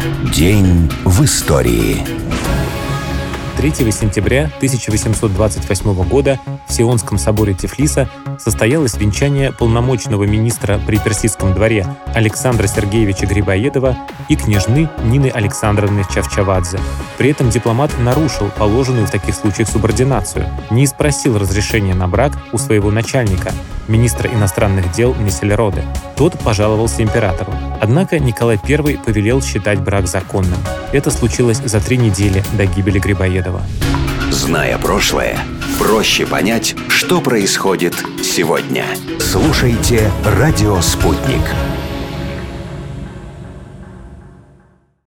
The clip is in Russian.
День в истории. 3 сентября 1828 года в Сионском соборе Тифлиса состоялось венчание полномочного министра при Персидском дворе Александра Сергеевича Грибоедова и княжны Нины Александровны Чавчавадзе. При этом дипломат нарушил положенную в таких случаях субординацию, не спросил разрешения на брак у своего начальника, министра иностранных дел Несельроде. Тот пожаловался императору. Однако Николай I повелел считать брак законным. Это случилось за 3 недели до гибели Грибоедова. Зная прошлое, проще понять, что происходит сегодня. Слушайте «Радио Спутник».